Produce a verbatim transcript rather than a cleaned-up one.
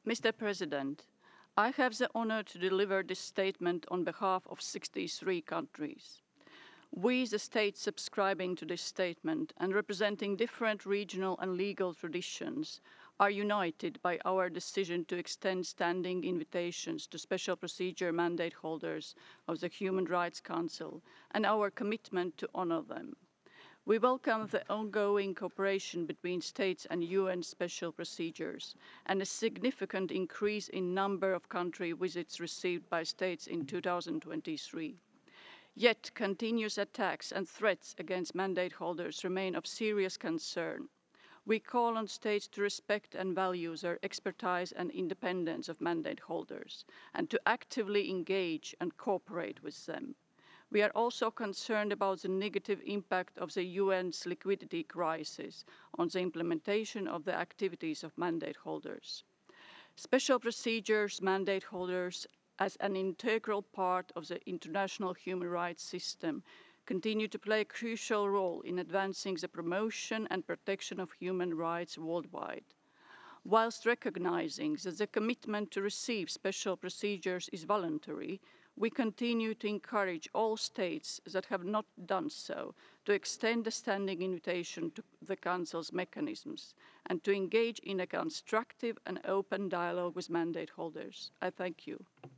Mister President, I have the honor to deliver this statement on behalf of sixty-three countries. We, the states subscribing to this statement and representing different regional and legal traditions, are united by our decision to extend standing invitations to special procedure mandate holders of the Human Rights Council and our commitment to honor them. We welcome the ongoing cooperation between states and U N special procedures and a significant increase in number of country visits received by states in two thousand twenty-three. Yet continuous attacks and threats against mandate holders remain of serious concern. We call on states to respect and value their expertise and independence of mandate holders and to actively engage and cooperate with them. We are also concerned about the negative impact of the U N's liquidity crisis on the implementation of the activities of mandate holders. Special procedures mandate holders, as an integral part of the international human rights system, continue to play a crucial role in advancing the promotion and protection of human rights worldwide. Whilst recognizing that the commitment to receive special procedures is voluntary, we continue to encourage all states that have not done so to extend a standing invitation to the Council's mechanisms and to engage in a constructive and open dialogue with mandate holders. I thank you.